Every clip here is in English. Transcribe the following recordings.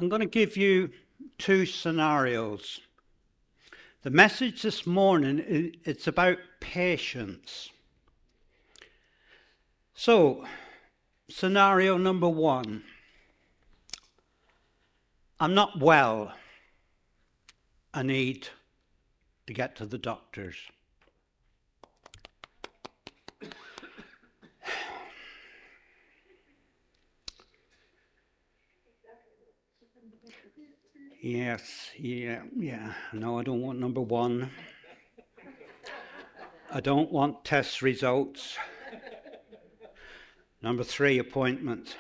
I'm going to give you two scenarios. The message this morning, it's about patience. So, scenario number one. I'm not well. I need to get to the doctors. Yeah. No, I don't want number one. I don't want test results. Number 3, appointment.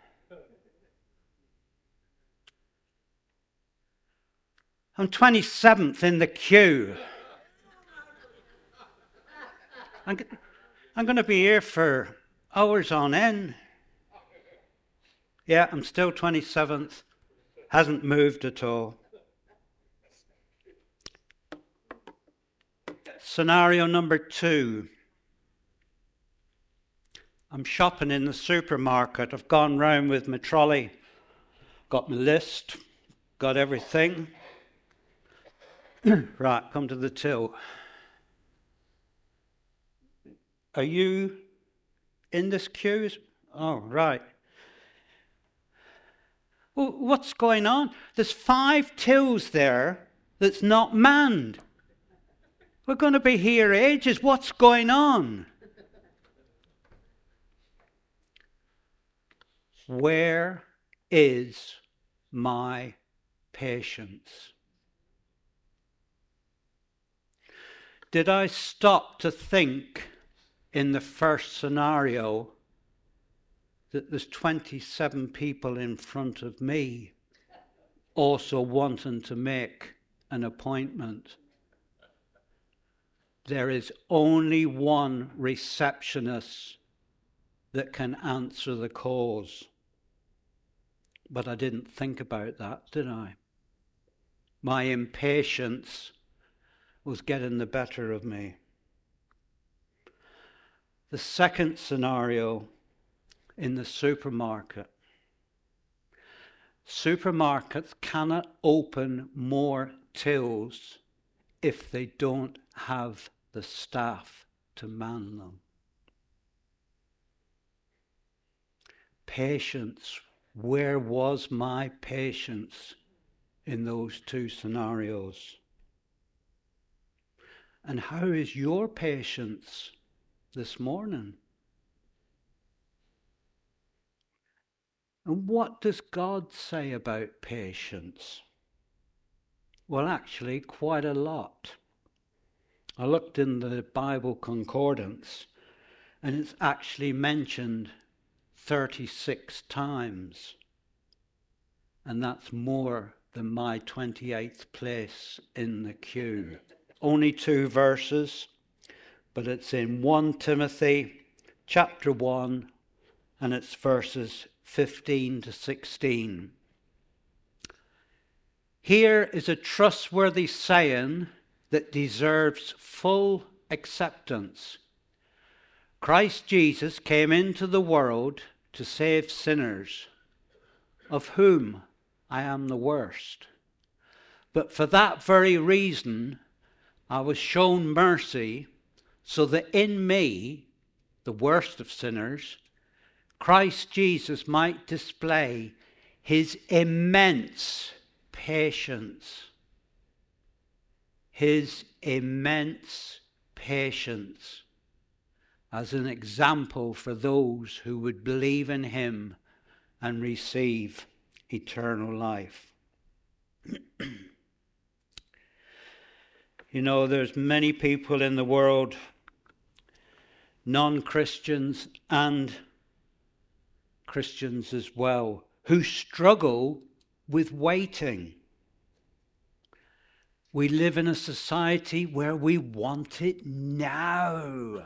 I'm 27th in the queue. I'm going to be here for hours on end. Yeah, I'm still 27th. Hasn't moved at all. Scenario number 2. I'm shopping in the supermarket. I've gone round with my trolley. Got my list. Got everything. Right, come to the till. Are you in this queue? Oh, right. Well, what's going on? There's 5 tills there that's not manned. We're going to be here ages. What's going on? Where is my patience? Did I stop to think in the first scenario that there's 27 people in front of me also wanting to make an appointment? There is only one receptionist that can answer the calls. But I didn't think about that, did I? My impatience was getting the better of me. The second scenario in the supermarket. Supermarkets cannot open more tills if they don't have the staff to man them. Patience. Where was my patience in those 2 scenarios? And how is your patience this morning? And what does God say about patience? Well, actually, quite a lot. I looked in the Bible Concordance, and it's actually mentioned 36 times. And that's more than my 28th place in the queue. Only 2 verses, but it's in 1 Timothy chapter 1, and it's verses 15 to 16. Here is a trustworthy saying that deserves full acceptance. Christ Jesus came into the world to save sinners, of whom I am the worst. But for that very reason, I was shown mercy, so that in me, the worst of sinners, Christ Jesus might display his immense patience. His immense patience as an example for those who would believe in him and receive eternal life. You know, there's many people in the world, non-Christians and Christians as well, who struggle with waiting. We live in a society where we want it now.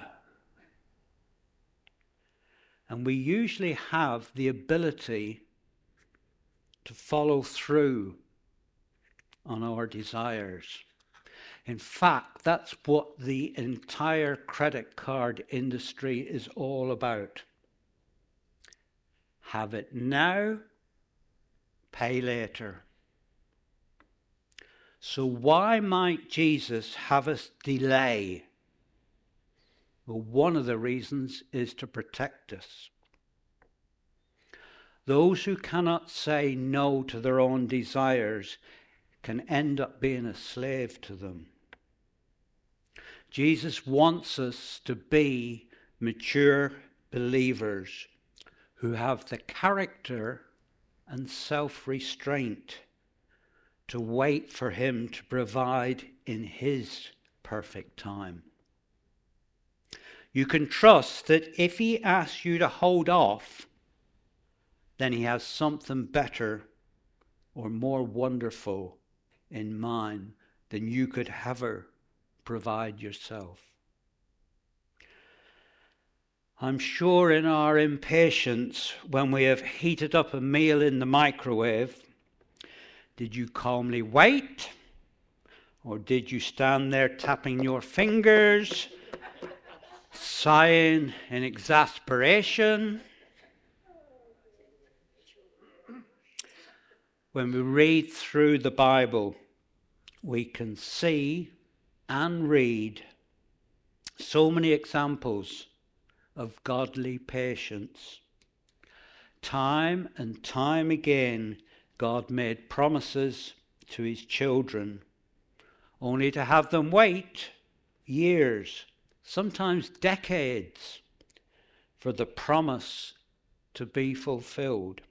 And we usually have the ability to follow through on our desires. In fact, that's what the entire credit card industry is all about. Have it now, pay later. So why might Jesus have us delay? Well, one of the reasons is to protect us. Those who cannot say no to their own desires can end up being a slave to them. Jesus wants us to be mature believers who have the character and self-restraint to wait for him to provide in his perfect time. You can trust that if he asks you to hold off, then he has something better or more wonderful in mind than you could ever provide yourself. I'm sure in our impatience, when we have heated up a meal in the microwave, did you calmly wait? Or did you stand there tapping your fingers, sighing in exasperation? When we read through the Bible, we can see and read so many examples of godly patience. Time and time again, God made promises to his children, only to have them wait years, sometimes decades, for the promise to be fulfilled.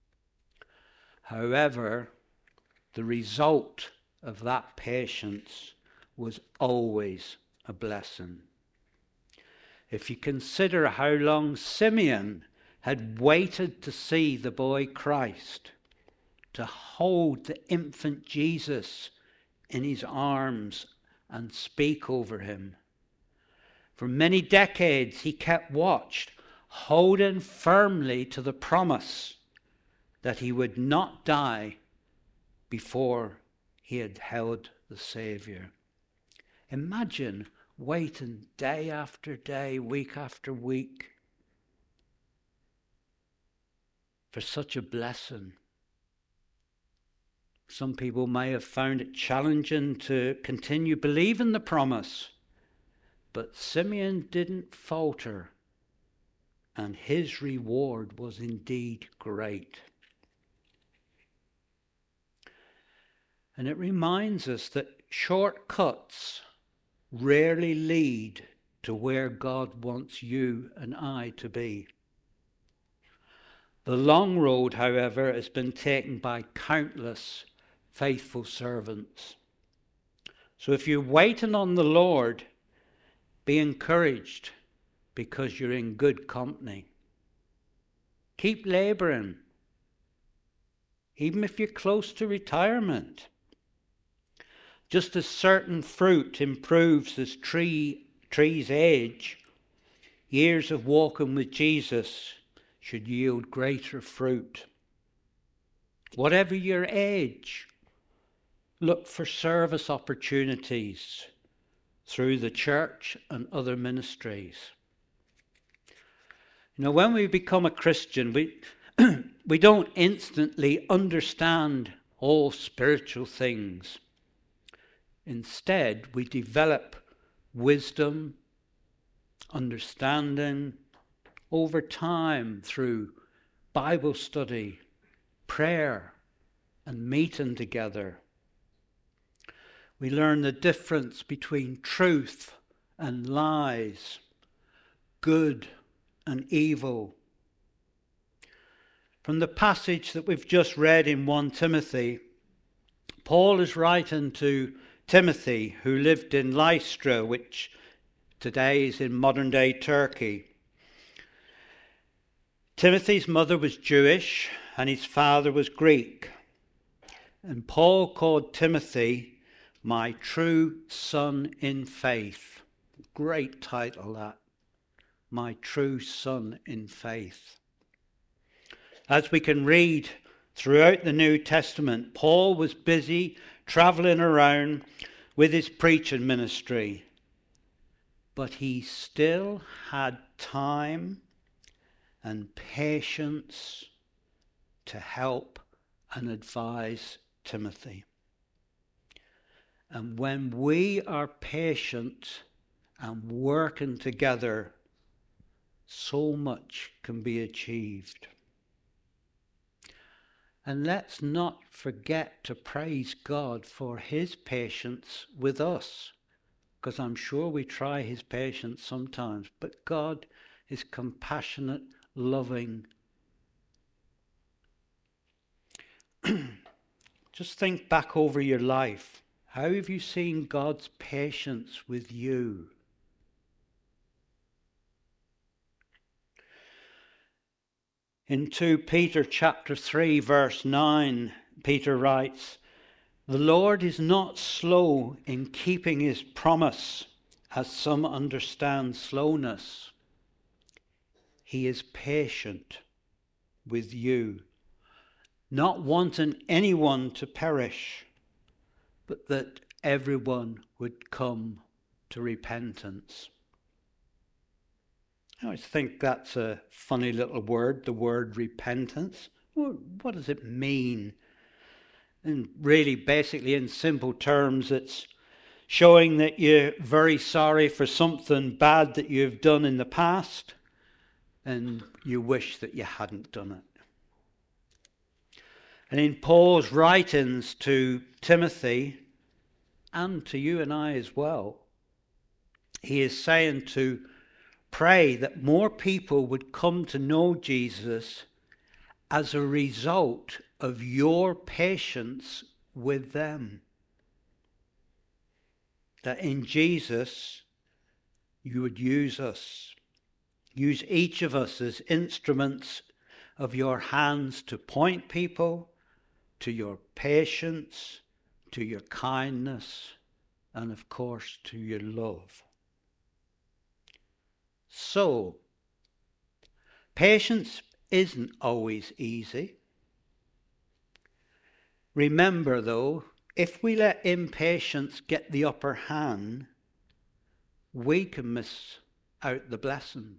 However, the result of that patience was always a blessing. If you consider how long Simeon had waited to see the boy Christ, to hold the infant Jesus in his arms and speak over him. For many decades he kept watch, holding firmly to the promise that he would not die before he had held the Savior. Imagine waiting day after day, week after week, for such a blessing. Some people may have found it challenging to continue believing the promise, but Simeon didn't falter, and his reward was indeed great. And it reminds us that shortcuts rarely lead to where God wants you and I to be. The long road, however, has been taken by countless faithful servants. So if you're waiting on the Lord, be encouraged because you're in good company. Keep laboring, even if you're close to retirement. Just as certain fruit improves as trees age, years of walking with Jesus should yield greater fruit. Whatever your age, look for service opportunities through the church and other ministries. You know, when we become a Christian, we don't instantly understand all spiritual things. Instead, we develop wisdom, understanding over time through Bible study, prayer, and meeting together. We learn the difference between truth and lies, good and evil. From the passage that we've just read in 1 Timothy, Paul is writing to Timothy, who lived in Lystra, which today is in modern-day Turkey. Timothy's mother was Jewish and his father was Greek. And Paul called Timothy my true son in faith. Great title, that. My true son in faith. As we can read throughout the New Testament, Paul was busy traveling around with his preaching ministry. But he still had time and patience to help and advise Timothy. And when we are patient and working together, so much can be achieved. And let's not forget to praise God for his patience with us, because I'm sure we try his patience sometimes, but God is compassionate, loving. Just think back over your life. How have you seen God's patience with you? In 2 Peter chapter 3 verse 9, Peter writes, "The Lord is not slow in keeping his promise, as some understand slowness. He is patient with you, not wanting anyone to perish, but that everyone would come to repentance." I always think that's a funny little word, the word repentance. What does it mean? And really, basically, in simple terms, it's showing that you're very sorry for something bad that you've done in the past, and you wish that you hadn't done it. And in Paul's writings to Timothy, and to you and I as well, he is saying to pray that more people would come to know Jesus as a result of your patience with them. That in Jesus, you would use us, use each of us as instruments of your hands to point people to your patience, to your kindness, and of course to your love. So, patience isn't always easy. Remember though, if we let impatience get the upper hand, we can miss out the blessing.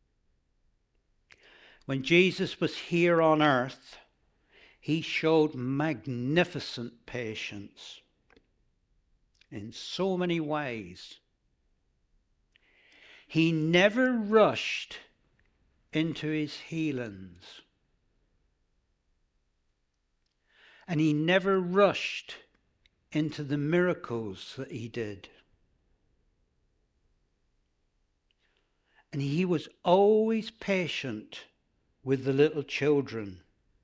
When Jesus was here on earth, he showed magnificent patience in so many ways. He never rushed into his healings. And he never rushed into the miracles that he did. And he was always patient with the little children.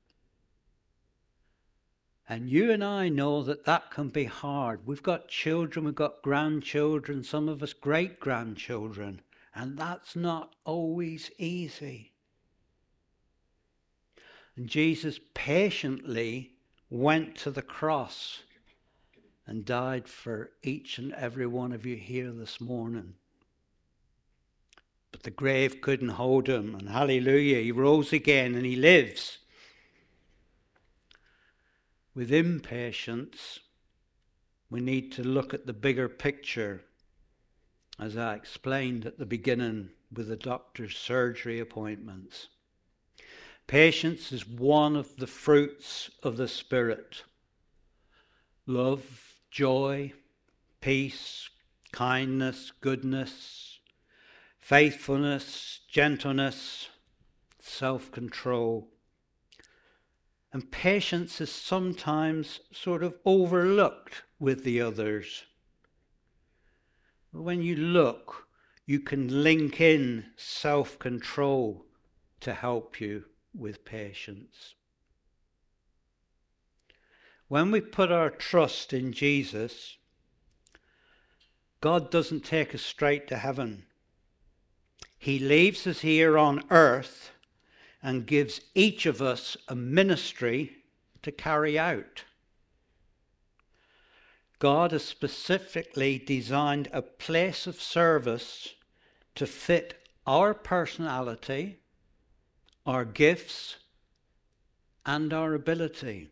And you and I know that that can be hard. We've got children, we've got grandchildren, some of us great-grandchildren. And that's not always easy. And Jesus patiently went to the cross and died for each and every one of you here this morning. But the grave couldn't hold him, and hallelujah, he rose again and he lives. With impatience, we need to look at the bigger picture, as I explained at the beginning with the doctor's surgery appointments. Patience is one of the fruits of the Spirit. Love, joy, peace, kindness, goodness, faithfulness, gentleness, self-control. And patience is sometimes sort of overlooked with the others. When you look, you can link in self-control to help you with patience. When we put our trust in Jesus, God doesn't take us straight to heaven. He leaves us here on earth and gives each of us a ministry to carry out. God has specifically designed a place of service to fit our personality, our gifts, and our ability.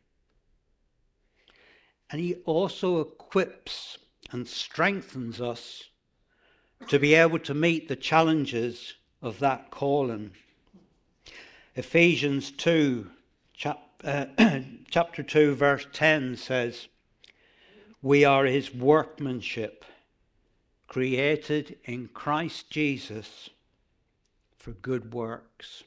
And he also equips and strengthens us to be able to meet the challenges of that calling. Ephesians 2, chapter 2, verse 10 says, "We are his workmanship, created in Christ Jesus for good works."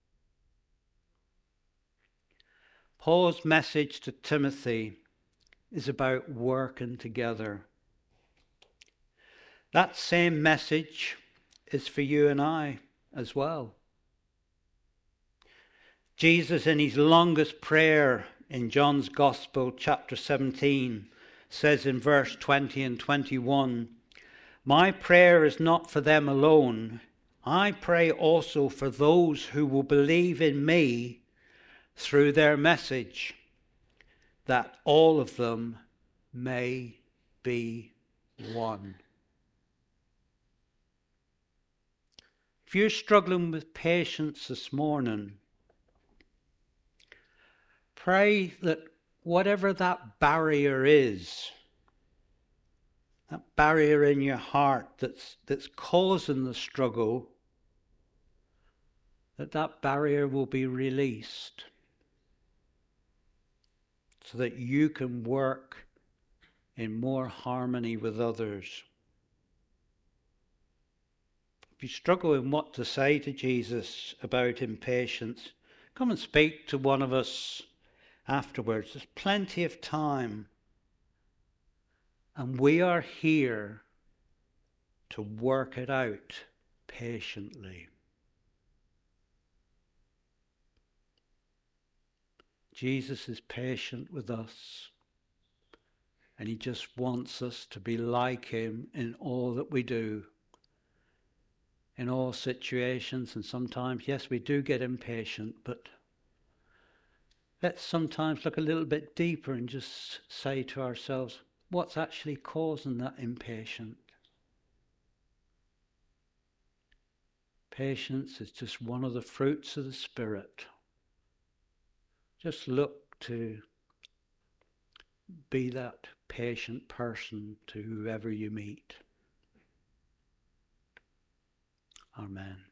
Paul's message to Timothy is about working together. That same message is for you and I as well. Jesus, in his longest prayer in John's Gospel, chapter 17, says in verse 20 and 21, "My prayer is not for them alone. I pray also for those who will believe in me through their message, that all of them may be one." If you're struggling with patience this morning, pray that whatever that barrier is, that barrier in your heart that's causing the struggle, that barrier will be released so that you can work in more harmony with others. If you struggle in what to say to Jesus about impatience, come and speak to one of us afterwards. There's plenty of time. And we are here to work it out patiently. Jesus is patient with us, and he just wants us to be like him in all that we do, in all situations. And sometimes, yes, we do get impatient, but let's sometimes look a little bit deeper and just say to ourselves, what's actually causing that impatience? Patience is just one of the fruits of the Spirit. Just look to be that patient person to whoever you meet. Amen.